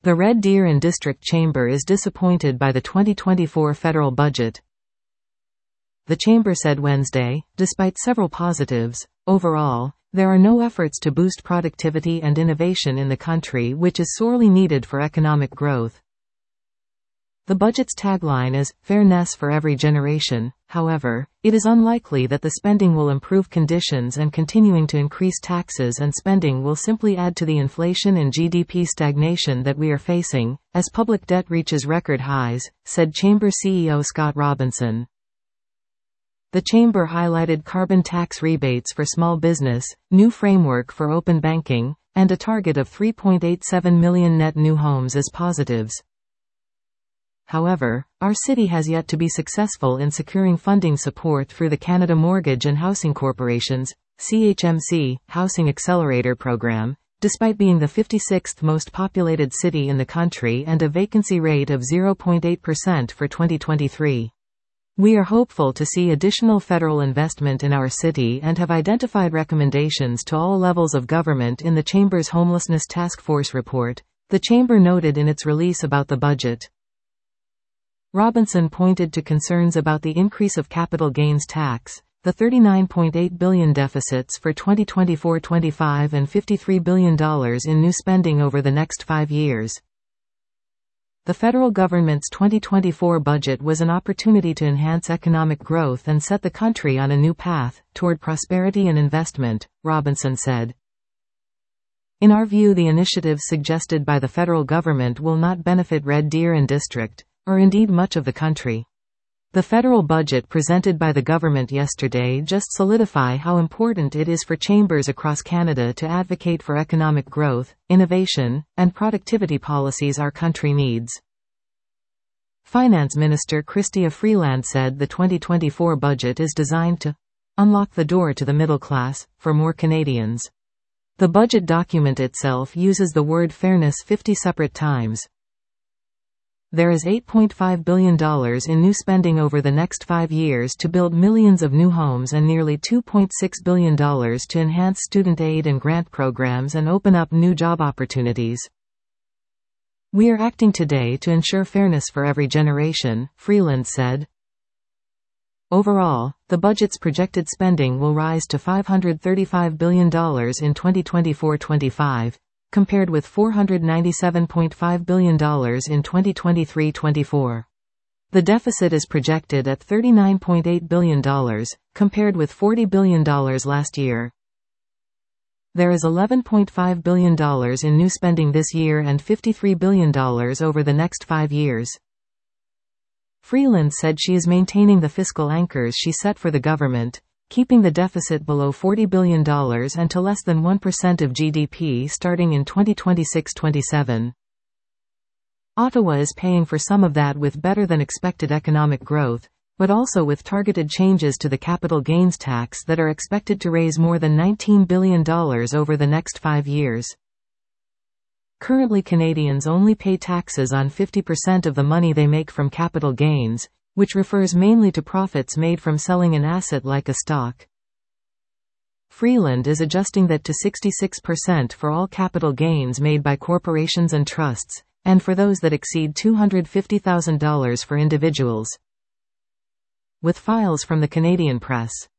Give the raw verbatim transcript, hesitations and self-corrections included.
The Red Deer and District Chamber is disappointed by the twenty twenty-four federal budget. The Chamber said Wednesday, despite several positives, overall, there are no efforts to boost productivity and innovation in the country, which is sorely needed for economic growth. The budget's tagline is, "Fairness for every generation." However, it is unlikely that the spending will improve conditions, and continuing to increase taxes and spending will simply add to the inflation and G D P stagnation that we are facing, as public debt reaches record highs, said Chamber C E O Scott Robinson. The Chamber highlighted carbon tax rebates for small business, new framework for open banking, and a target of three point eight seven million net new homes as positives. However, our city has yet to be successful in securing funding support through the Canada Mortgage and Housing Corporation's C H M C Housing Accelerator program, despite being the fifty-sixth most populated city in the country and a vacancy rate of zero point eight percent for twenty twenty-three. We are hopeful to see additional federal investment in our city and have identified recommendations to all levels of government in the Chamber's Homelessness Task Force report, the Chamber noted in its release about the budget. Robinson pointed to concerns about the increase of capital gains tax, the thirty-nine point eight billion dollars deficits for twenty twenty-four twenty-five and fifty-three billion dollars in new spending over the next five years. The federal government's twenty twenty-four budget was an opportunity to enhance economic growth and set the country on a new path toward prosperity and investment, Robinson said. In our view, the initiatives suggested by the federal government will not benefit Red Deer and District, or indeed much of the country. The federal budget presented by the government yesterday just solidify how important it is for chambers across Canada to advocate for economic growth, innovation, and productivity policies our country needs. Finance Minister Chrystia Freeland said the twenty twenty-four budget is designed to unlock the door to the middle class for more Canadians. The budget document itself uses the word fairness fifty separate times. There is eight point five billion dollars in new spending over the next five years to build millions of new homes and nearly two point six billion dollars to enhance student aid and grant programs and open up new job opportunities. We are acting today to ensure fairness for every generation, Freeland said. Overall, the budget's projected spending will rise to five hundred thirty-five billion dollars in twenty twenty-four twenty-five. Compared with four hundred ninety-seven point five billion dollars in twenty twenty-three twenty-four. The deficit is projected at thirty-nine point eight billion dollars, compared with forty billion dollars last year. There is eleven point five billion dollars in new spending this year and fifty-three billion dollars over the next five years. Freeland said she is maintaining the fiscal anchors she set for the government, keeping the deficit below forty billion dollars and to less than one percent of G D P starting in twenty twenty-six twenty-seven. Ottawa is paying for some of that with better-than-expected economic growth, but also with targeted changes to the capital gains tax that are expected to raise more than nineteen billion dollars over the next five years. Currently, Canadians only pay taxes on fifty percent of the money they make from capital gains, which refers mainly to profits made from selling an asset like a stock. Freeland is adjusting that to sixty-six percent for all capital gains made by corporations and trusts, and for those that exceed two hundred fifty thousand dollars for individuals. With files from the Canadian Press.